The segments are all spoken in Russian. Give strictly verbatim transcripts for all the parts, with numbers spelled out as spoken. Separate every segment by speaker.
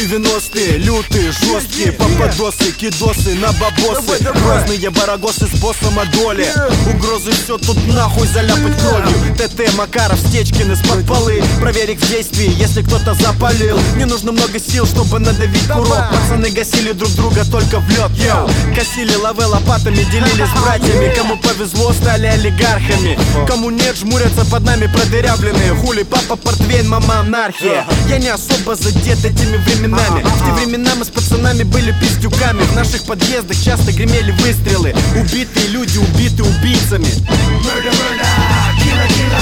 Speaker 1: девяностые, лютые, жесткие попадосы, кидосы на бабосы, грозные барагосы с боссом о доле. Угрозы все тут нахуй заляпать кровью. ТТ, Макаров, Стечкин из-под полы. Проверь их в действии, если кто-то запалил. Не нужно много сил, чтобы надавить курок. Пацаны гасили друг друга только в лед. Йоу, косили лавы лопатами, делились с братьями. Кому повезло, стали олигархами. Кому нет, жмурятся под нами продырявленные. Хули, папа, портвейн, мама, анархия. Я не особо задет этими временами. В те времена мы с пацанами были пиздюками. В наших подъездах часто гремели выстрелы. Убитые люди убиты убийцами. Murder, murder, killer, killer.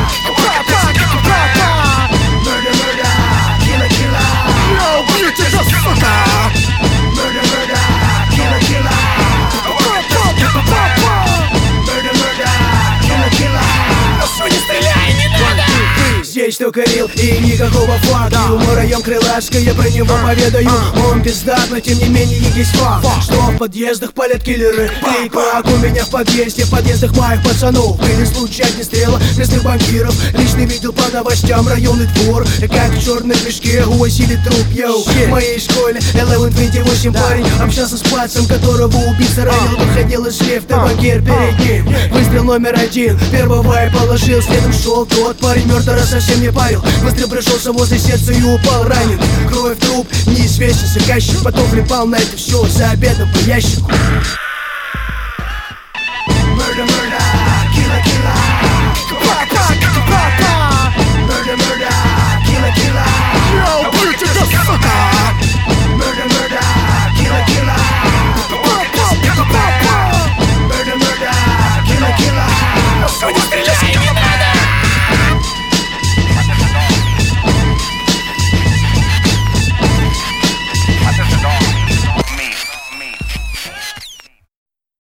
Speaker 1: Murder, murder, killer, killer. Yo, bitch, это сука. Murder, murder, killer, killer. Murder, murder, killer, killer. Что не стреляй, не надо.
Speaker 2: Здесь только рил и никакого факта. Мой район крылашка, я про него поведаю. Он пиздат, но тем не менее есть факт, что в подъездах палят киллеры. Клей пак у меня в подъезде, в подъездах моих пацанов. Были случаи огнестрела местных банкиров. Лично видел по новостям районный двор, как в черном мешке увозили труп. Йоу, в моей школе одиннадцать двадцать восемь парень общался с пацаном, которого убийца ранил. Выходил из лифта, банкир перед ним. Выстрел номер один, первого я положил. Следом шел тот парень, мертвого совсем не парил. Выстрел пришелся возле сердца и упал ранен. Кровь, труп, неизвестен заказчик. Потом влипал на это все за обедом по ящику.